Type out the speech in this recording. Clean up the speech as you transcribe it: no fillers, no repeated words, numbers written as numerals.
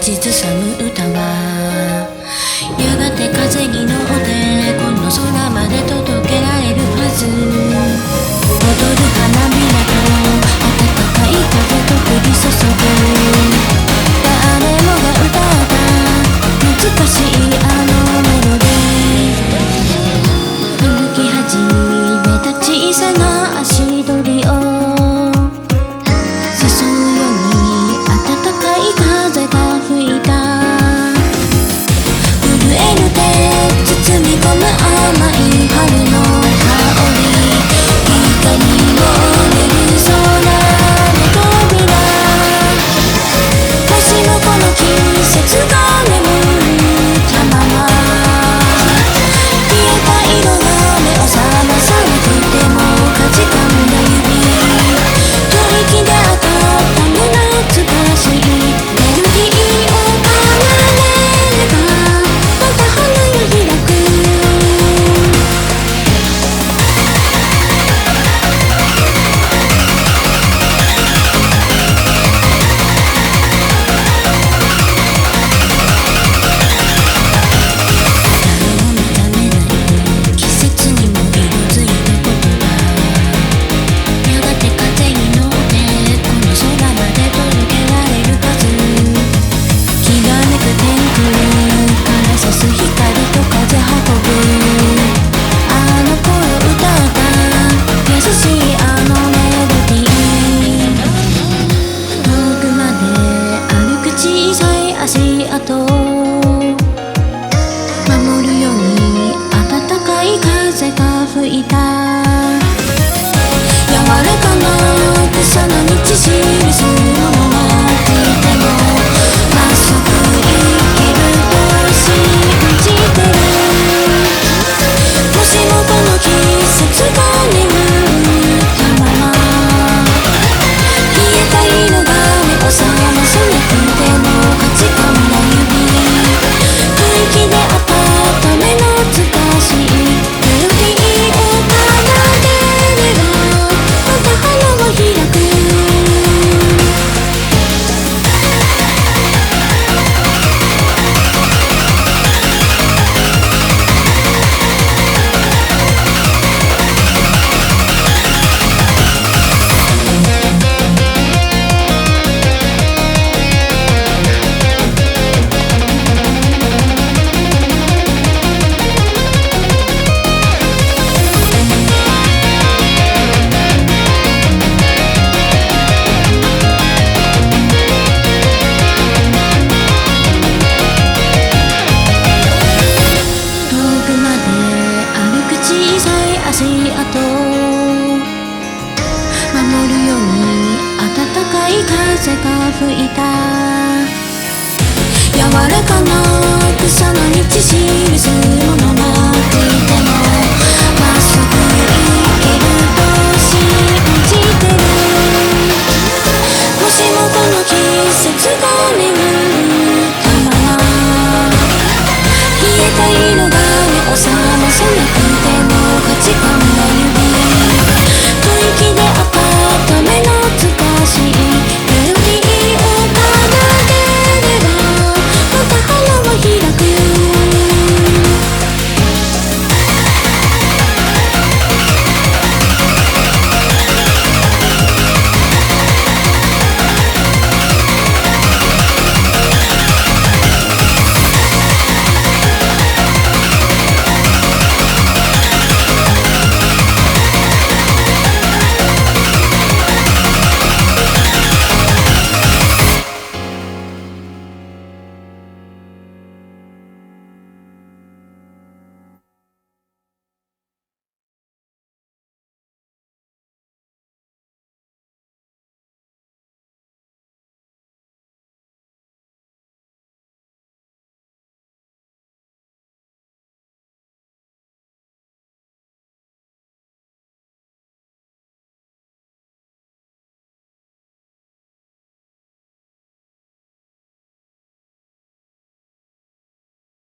ずさむ歌はやがて風に乗ってこの空まで届けられるはず。踊る花びらと暖かい風と降り注ぐ、誰もが歌った懐かしいあのメロディー。歩き始めた小さな足取りを誘うように暖かい風が吹いた。震える手包み込む甘い春の香り、光も出る空の扉。もしもこの季節が眠ったまま、消えた色が目を覚まさなくてもかじかんだ指、吐息で当たった胸懐かしいメロディーを奏でればまた花が開く。季節にも色づいたことがやがて風に乗ってこの空まで届けられるはず。きらめく天空から差す光と風運ぶ、あの頃歌った優しいあのメロディー。遠くまで歩く小さい足跡、守るように暖かい風が吹いた。柔らかな草の道しるすものがついてもまっすぐ生きると信じてる。もしもこの季節が眠ったまま、消えた色が目を覚まさなくてもかじかんだ指、吐息で当たった目の懐かしいメロディーを奏でればまた花は開く。足跡、守るように暖かい風が吹いた。柔らかな草の道しるすものがついてもまっすぐ生きると信じてる。もしもこの季節が眠ったまま、消えた色が目を覚まさなくても価値観